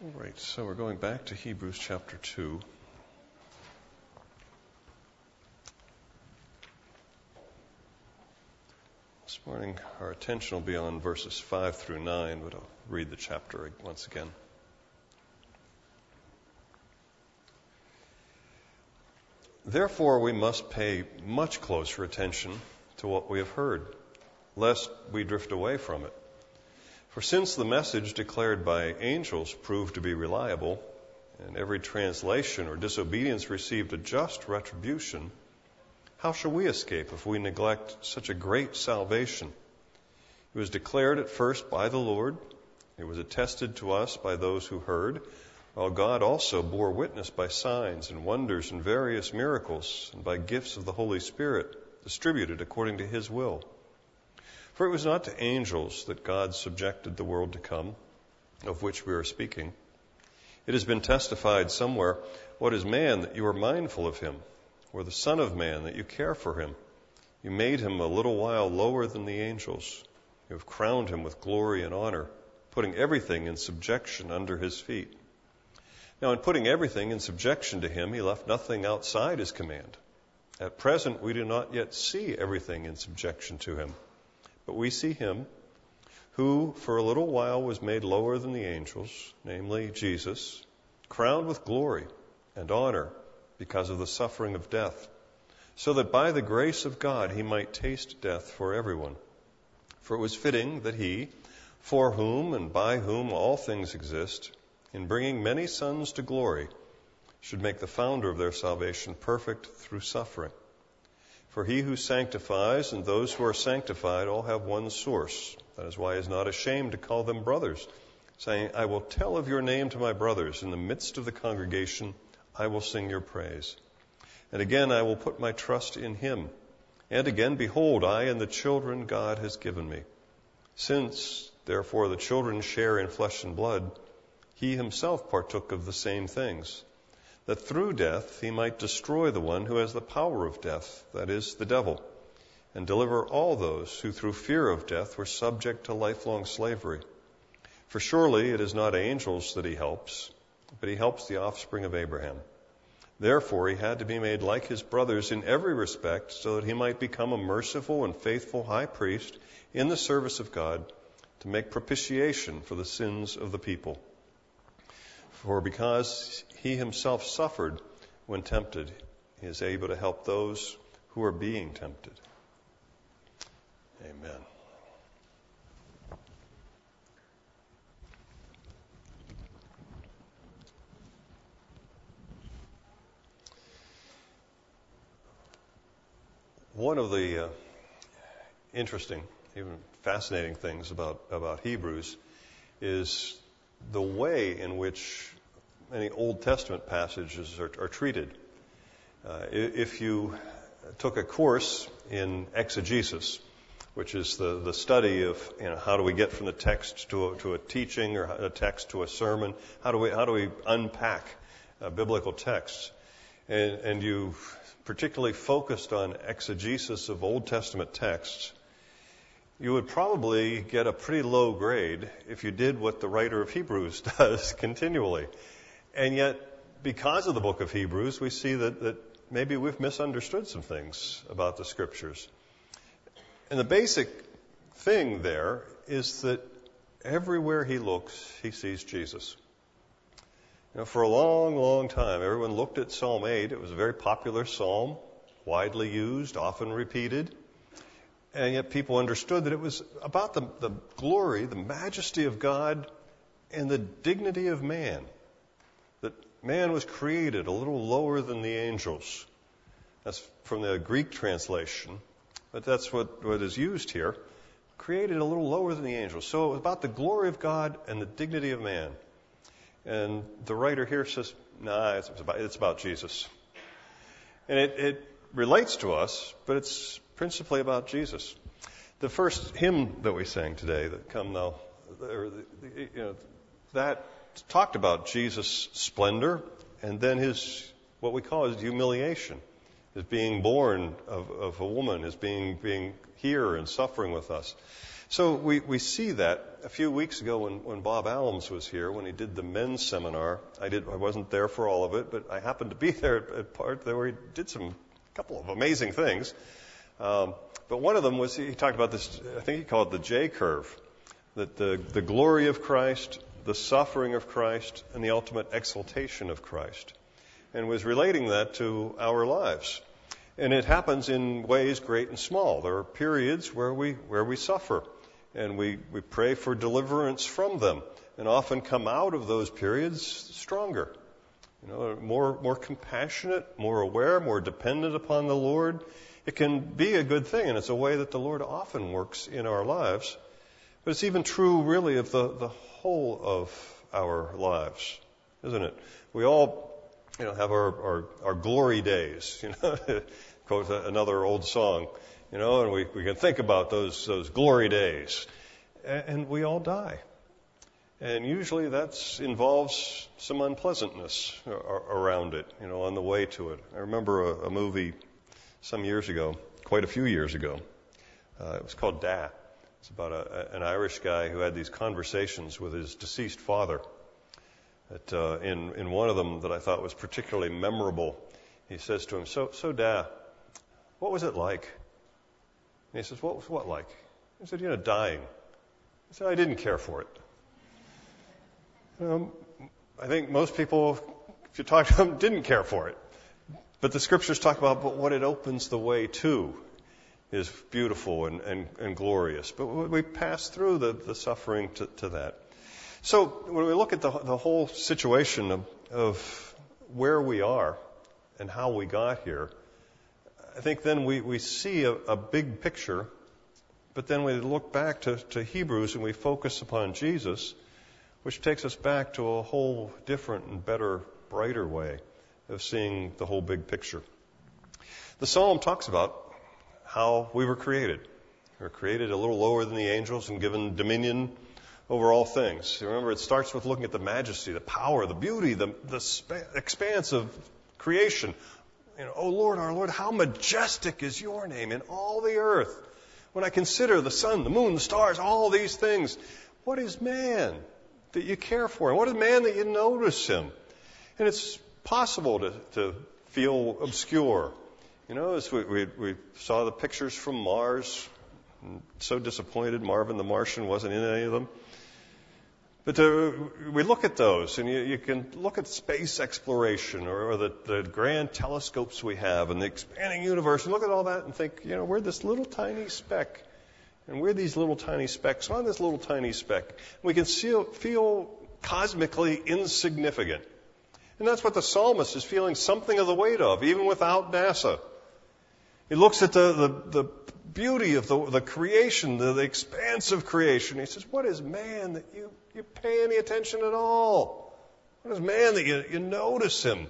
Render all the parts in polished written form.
All right, so we're going back to Hebrews chapter 2. This morning our attention will be on verses 5 through 9, but I'll read the chapter once again. Therefore we must pay much closer attention to what we have heard, lest we drift away from it. For since the message declared by angels proved to be reliable, and every translation or disobedience received a just retribution, how shall we escape if we neglect such a great salvation? It was declared at first by the Lord. It was attested to us by those who heard, while God also bore witness by signs and wonders and various miracles, and by gifts of the Holy Spirit distributed according to His will. For it was not to angels that God subjected the world to come, of which we are speaking. It has been testified somewhere, what is man that you are mindful of him, or the Son of Man that you care for him? You made him a little while lower than the angels. You have crowned him with glory and honor, putting everything in subjection under his feet. Now in putting everything in subjection to him, he left nothing outside his command. At present we do not yet see everything in subjection to him. But we see him who for a little while was made lower than the angels, namely Jesus, crowned with glory and honor because of the suffering of death, so that by the grace of God he might taste death for everyone. For it was fitting that he, for whom and by whom all things exist, in bringing many sons to glory, should make the founder of their salvation perfect through suffering. For he who sanctifies and those who are sanctified all have one source. That is why he is not ashamed to call them brothers, saying, I will tell of your name to my brothers. In the midst of the congregation, I will sing your praise. And again, I will put my trust in him. And again, behold, I and the children God has given me. Since, therefore, the children share in flesh and blood, he himself partook of the same things, that through death he might destroy the one who has the power of death, that is, the devil, and deliver all those who through fear of death were subject to lifelong slavery. For surely it is not angels that he helps, but he helps the offspring of Abraham. Therefore he had to be made like his brothers in every respect, so that he might become a merciful and faithful high priest in the service of God, to make propitiation for the sins of the people. For because he himself suffered when tempted, he is able to help those who are being tempted. Amen. One of the interesting, even fascinating things about Hebrews is the way in which many Old Testament passages are treated. If you took a course in exegesis, which is the study of how do we get from the text to a teaching, or a text to a sermon, how do we unpack biblical texts, and you particularly focused on exegesis of Old Testament texts, you would probably get a pretty low grade if you did what the writer of Hebrews does continually. And yet, because of the book of Hebrews, we see that maybe we've misunderstood some things about the Scriptures. And the basic thing there is that everywhere he looks, he sees Jesus. For a long, long time, everyone looked at Psalm 8. It was a very popular psalm, widely used, often repeated. And yet people understood that it was about the glory, the majesty of God, and the dignity of man. That man was created a little lower than the angels. That's from the Greek translation, but that's what is used here. Created a little lower than the angels. So it was about the glory of God and the dignity of man. And the writer here says, it's about Jesus. And it relates to us, but it's principally about Jesus. The first hymn that we sang today, that Come Thou, that talked about Jesus' splendor, and then his, what we call his humiliation, his being born of a woman, his being here and suffering with us. So we see that. A few weeks ago when Bob Allums was here, when he did the men's seminar, I wasn't there for all of it, but I happened to be there at part where he did a couple of amazing things. But one of them was he talked about this, I think he called it the J curve, that the glory of Christ, the suffering of Christ, and the ultimate exaltation of Christ, and was relating that to our lives. And it happens in ways great and small. There are periods where we suffer, and we pray for deliverance from them, and often come out of those periods stronger, more compassionate, more aware, more dependent upon the Lord. It can be a good thing, and it's a way that the Lord often works in our lives. But it's even true, really, of the whole of our lives, isn't it? We all, have our glory days. Quote another old song. And we can think about those glory days. And we all die. And usually that involves some unpleasantness around it, on the way to it. I remember a movie some years ago, quite a few years ago. It was called Da. It's about an Irish guy who had these conversations with his deceased father. In one of them that I thought was particularly memorable, he says to him, So Da, what was it like? And he says, what like? He said, dying. He said, I didn't care for it. I think most people, if you talk to them, didn't care for it. But the scriptures talk about what it opens the way to is beautiful and glorious. But we pass through the suffering to that. So when we look at the whole situation of where we are and how we got here, I think then we see a big picture, but then we look back to Hebrews and we focus upon Jesus, which takes us back to a whole different and better, brighter way of seeing the whole big picture. The Psalm talks about how we were created. We were created a little lower than the angels and given dominion over all things. You remember, it starts with looking at the majesty, the power, the beauty, the expanse of creation. Oh Lord, our Lord, how majestic is your name in all the earth. When I consider the sun, the moon, the stars, all these things, what is man that you care for him? What is man that you notice him? And it's possible to feel obscure. As we saw the pictures from Mars, so disappointed Marvin the Martian wasn't in any of them. But we look at those, and you can look at space exploration or the grand telescopes we have and the expanding universe, and look at all that and think, we're this little tiny speck, and we're these little tiny specks on this little tiny speck. We can feel cosmically insignificant. And that's what the psalmist is feeling something of the weight of, even without NASA. He looks at the beauty of the creation, the expanse of creation. He says, what is man that you pay any attention at all? What is man that you notice him?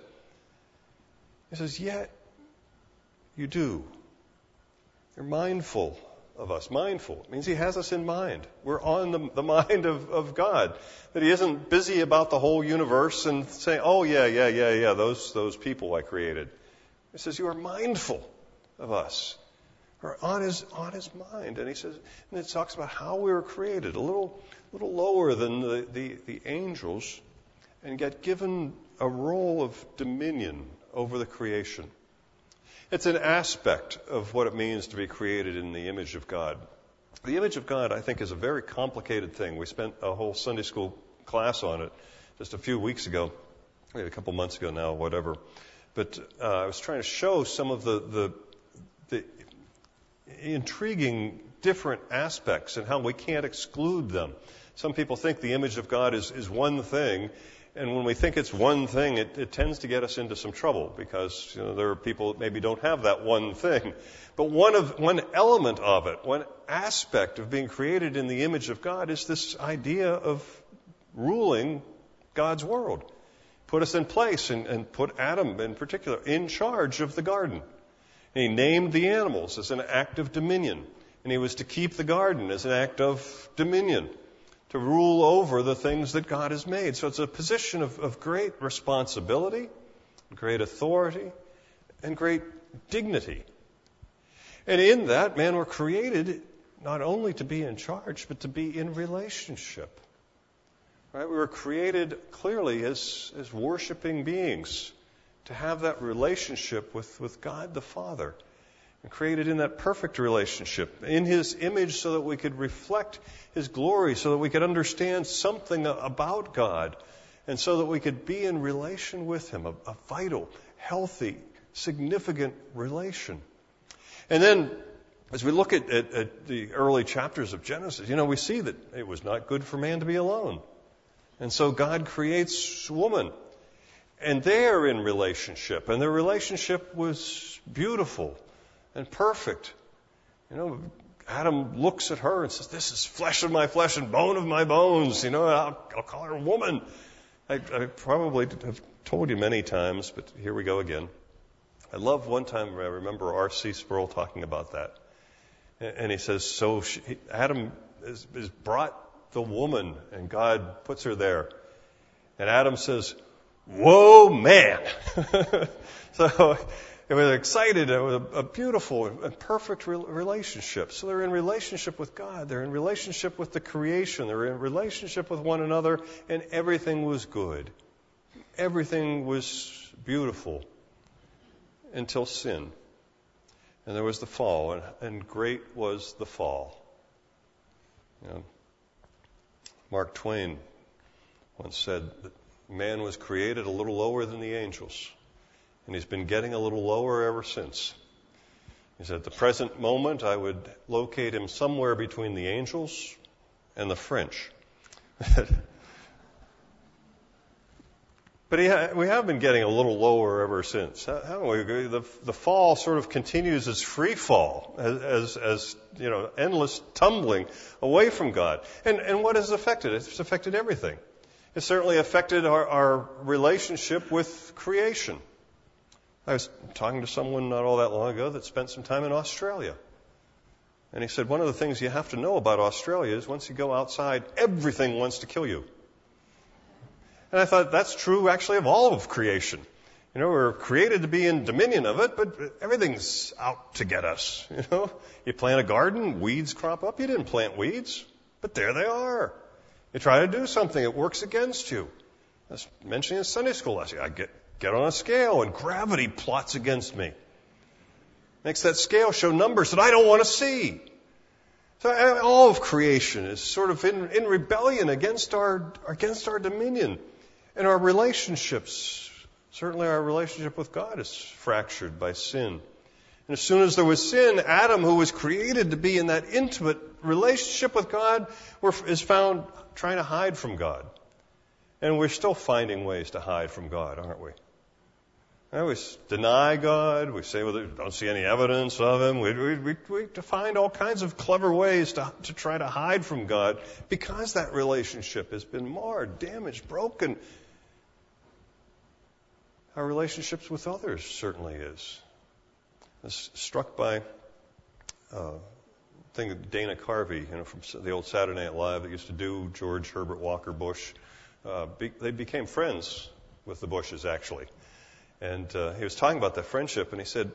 He says, yet you do. You're mindful of us. Mindful. It means he has us in mind. We're on the mind of God. That he isn't busy about the whole universe and saying, oh, yeah, those people I created. He says, you are mindful of us. Or on his mind. And he says, and it talks about how we were created, a little lower than the angels, and get given a role of dominion over the creation. It's an aspect of what it means to be created in the image of God. The image of God, I think, is a very complicated thing. We spent a whole Sunday school class on it just a few weeks ago, maybe a couple months ago now, whatever. But I was trying to show some of the intriguing different aspects and how we can't exclude them. Some people think the image of God is one thing, and when we think it's one thing, it tends to get us into some trouble because there are people that maybe don't have that one thing. But one element of it, one aspect of being created in the image of God is this idea of ruling God's world. Put us in place and put Adam in particular in charge of the garden. And he named the animals as an act of dominion. And he was to keep the garden as an act of dominion, to rule over the things that God has made. So it's a position of great responsibility, great authority, and great dignity. And in that, man, we're created not only to be in charge, but to be in relationship. Right? We were created clearly as worshiping beings to have that relationship with God the Father. And created in that perfect relationship, in His image, so that we could reflect His glory, so that we could understand something about God, and so that we could be in relation with Him, a vital, healthy, significant relation. And then, as we look at the early chapters of Genesis, we see that it was not good for man to be alone. And so God creates woman. And they're in relationship. And their relationship was beautiful and perfect. Adam looks at her and says, "This is flesh of my flesh and bone of my bones." I'll call her a woman. I probably have told you many times, but here we go again. I love one time, I remember R.C. Sproul talking about that. And he says, Adam is brought the woman, and God puts her there. And Adam says, "Whoa, man." So they were excited. It was a beautiful and perfect relationship. So they're in relationship with God. They're in relationship with the creation. They're in relationship with one another, and everything was good. Everything was beautiful until sin. And there was the fall, and great was the fall. Mark Twain once said that man was created a little lower than the angels, and he's been getting a little lower ever since. He said, at the present moment, I would locate him somewhere between the angels and the French. But we have been getting a little lower ever since, haven't we? The fall sort of continues as free fall, as endless tumbling away from God. And what has affected it? It's affected everything. It certainly affected our relationship with creation. I was talking to someone not all that long ago that spent some time in Australia. And he said, one of the things you have to know about Australia is once you go outside, everything wants to kill you. And I thought that's true actually of all of creation. We're created to be in dominion of it, but everything's out to get us. You plant a garden, weeds crop up. You didn't plant weeds, but there they are. You try to do something, it works against you. I was mentioning in Sunday school last year, I get on a scale and gravity plots against me. Makes that scale show numbers that I don't want to see. So all of creation is sort of in rebellion against our dominion. And our relationships, certainly our relationship with God, is fractured by sin. And as soon as there was sin, Adam, who was created to be in that intimate relationship with God, is found trying to hide from God. And we're still finding ways to hide from God, aren't we? We deny God. We say, well, don't see any evidence of Him. We find all kinds of clever ways to try to hide from God because that relationship has been marred, damaged, broken. Our relationships with others certainly is. I was struck by thing that Dana Carvey, from the old Saturday Night Live that used to do George Herbert Walker Bush. They became friends with the Bushes, actually. And he was talking about that friendship, and he said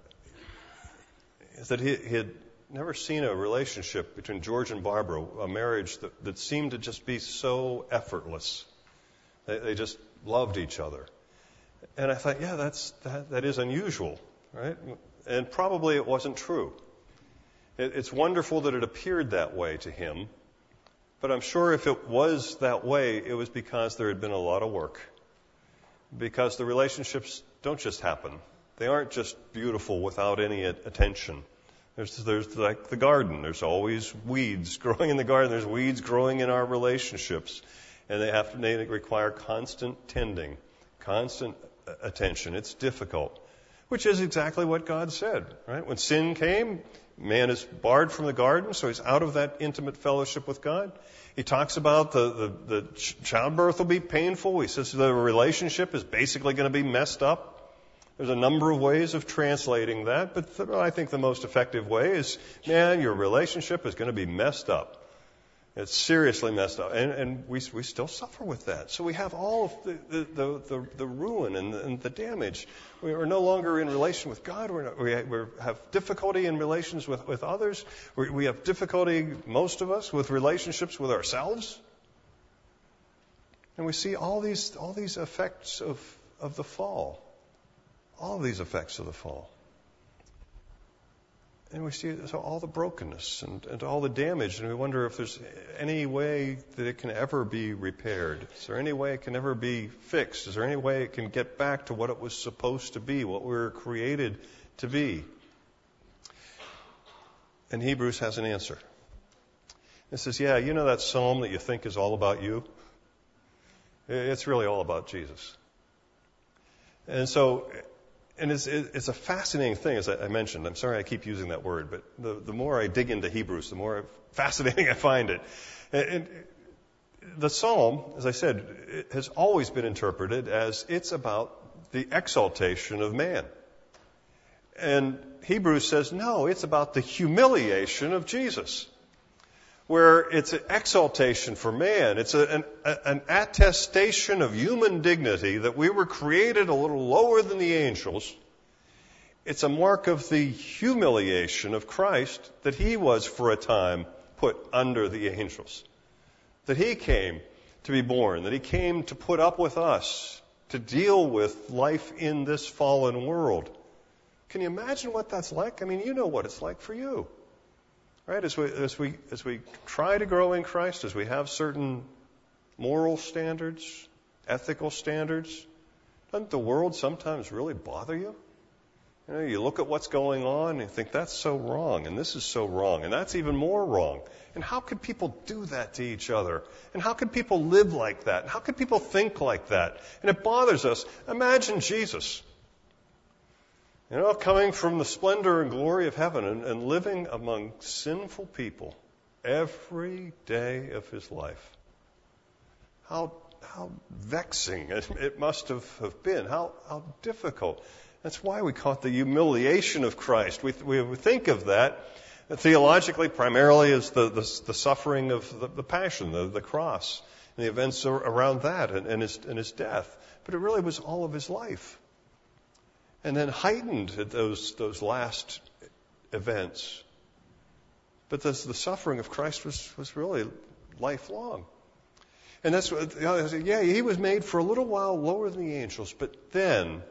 that he had never seen a relationship between George and Barbara, a marriage that seemed to just be so effortless. They just loved each other. And I thought, yeah, that is unusual, right? And probably it wasn't true. It's wonderful that it appeared that way to him, but I'm sure if it was that way, it was because there had been a lot of work. Because the relationships don't just happen. They aren't just beautiful without any attention. There's like the garden. There's always weeds growing in the garden. There's weeds growing in our relationships. And they require constant tending, constant attention. It's difficult, which is exactly what God said, right? When sin came, man is barred from the garden, so he's out of that intimate fellowship with God. He talks about the childbirth will be painful. He says the relationship is basically going to be messed up. There's a number of ways of translating that, but I think the most effective way is, man, your relationship is going to be messed up. It's seriously messed up, and we still suffer with that. So we have all of the ruin and the damage. We are no longer in relation with God. We have difficulty in relations with others. We have difficulty, most of us, with relationships with ourselves. And we see all these effects of the fall. All of these effects of the fall. And we see all the brokenness and all the damage, and we wonder if there's any way that it can ever be repaired. Is there any way it can ever be fixed? Is there any way it can get back to what it was supposed to be, what we were created to be? And Hebrews has an answer. It says, yeah, you know that psalm that you think is all about you? It's really all about Jesus. And so... And it's a fascinating thing, as I mentioned. I'm sorry I keep using that word, but the more I dig into Hebrews, the more fascinating I find it. And the psalm, as I said, it has always been interpreted as it's about the exaltation of man. And Hebrews says, no, it's about the humiliation of Jesus, where it's an exaltation for man. It's an attestation of human dignity that we were created a little lower than the angels. It's a mark of the humiliation of Christ that he was for a time put under the angels. That he came to be born, that he came to put up with us, to deal with life in this fallen world. Can you imagine what that's like? I mean, you know what it's like for you. Right, as we try to grow in Christ, as we have certain moral standards, ethical standards, doesn't the world sometimes really bother you? You know, you look at what's going on and you think that's so wrong, and this is so wrong, and that's even more wrong. And how could people do that to each other? And how could people live like that? And how could people think like that? And it bothers us. Imagine Jesus. You know, coming from the splendor and glory of heaven and living among sinful people every day of his life. How vexing it must have been. How difficult. That's why we call it the humiliation of Christ. We think of that theologically primarily as the suffering of the passion, the cross, and the events around that and his death. But it really was all of his life. And then heightened at those last events. But the suffering of Christ was really lifelong. And that's what, yeah, he was made for a little while lower than the angels, but then,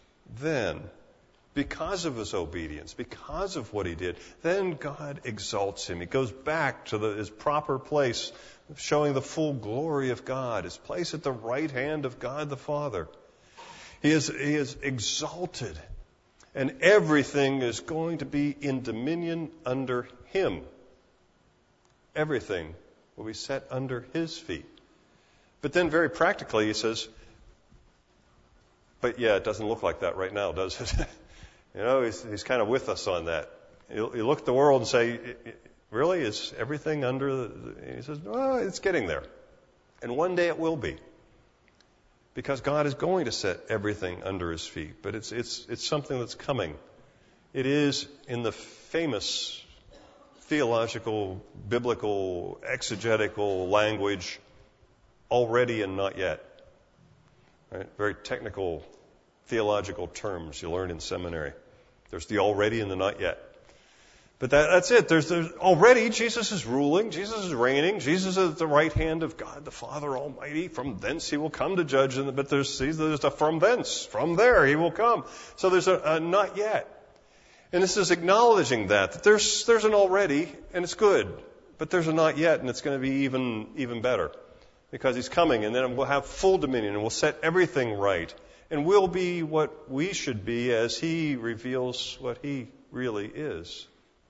because of his obedience, because of what he did, then God exalts him. He goes back to his proper place, showing the full glory of God, his place at the right hand of God the Father. He is exalted, and everything is going to be in dominion under him. Everything will be set under his feet. But then very practically he says, but yeah, it doesn't look like that right now, does it? You know, he's kind of with us on that. You look at the world and say, really, is everything under he says, well, it's getting there. And one day it will be. Because God is going to set everything under his feet. But it's something that's coming. It is in the famous theological, biblical, exegetical language, already and not yet. Right? Very technical theological terms you learn in seminary. There's the already and the not yet. But that's it. There's already Jesus is ruling, Jesus is reigning, Jesus is at the right hand of God the Father Almighty. From thence he will come to judge. But there's a from thence, from there he will come. So there's a not yet. And this is acknowledging that there's an already and it's good, but there's a not yet and it's going to be even better because he's coming, and then we'll have full dominion and we'll set everything right, and we'll be what we should be as he reveals what he really is.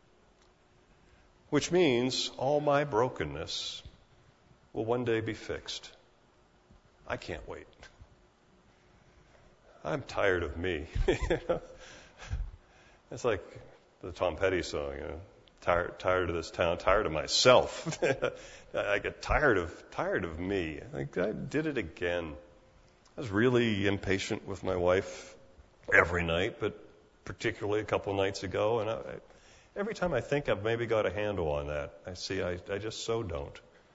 Which means all my brokenness will one day be fixed. I can't wait. I'm tired of me. It's like the Tom Petty song, you know, tired of this town, tired of myself. I get tired of me. I think I did it again. I was really impatient with my wife every night, but particularly a couple of nights ago, and every time I think I've maybe got a handle on that, I see I just so don't.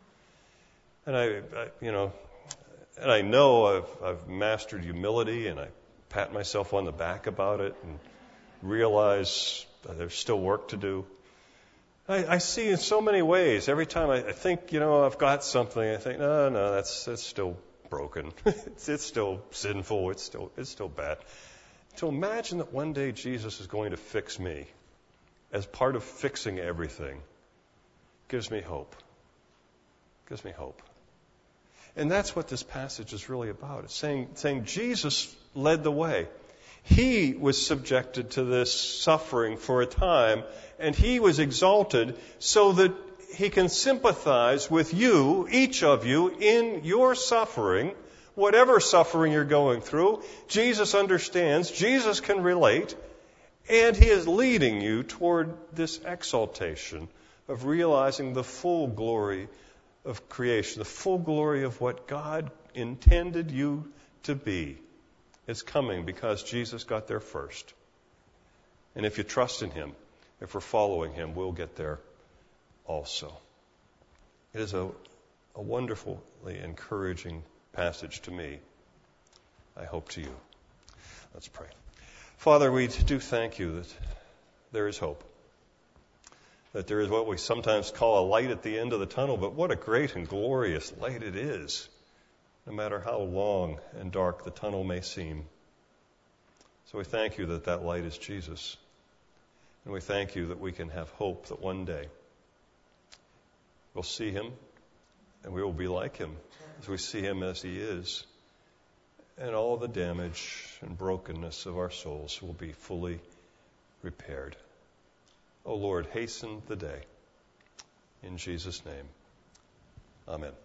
And I know I've mastered humility, and I pat myself on the back about it and realize that there's still work to do. I see in so many ways. Every time I think, I've got something, I think, no, that's still broken. it's still sinful. It's still bad. To imagine that one day Jesus is going to fix me as part of fixing everything gives me hope. Gives me hope. And that's what this passage is really about. It's saying Jesus led the way. He was subjected to this suffering for a time, and he was exalted so that he can sympathize with you, each of you, in your suffering, whatever suffering you're going through. Jesus understands, Jesus can relate, and he is leading you toward this exaltation of realizing the full glory of creation, the full glory of what God intended you to be. It's coming because Jesus got there first. And if you trust in him, if we're following him, we'll get there also. It is a wonderfully encouraging passage to me. I hope to you. Let's pray. Father, we do thank you that there is hope. That there is what we sometimes call a light at the end of the tunnel, but what a great and glorious light it is, no matter how long and dark the tunnel may seem. So we thank you that that light is Jesus. And we thank you that we can have hope that one day we'll see him and we will be like him as we see him as he is. And all the damage and brokenness of our souls will be fully repaired. Oh Lord, hasten the day. In Jesus' name, amen.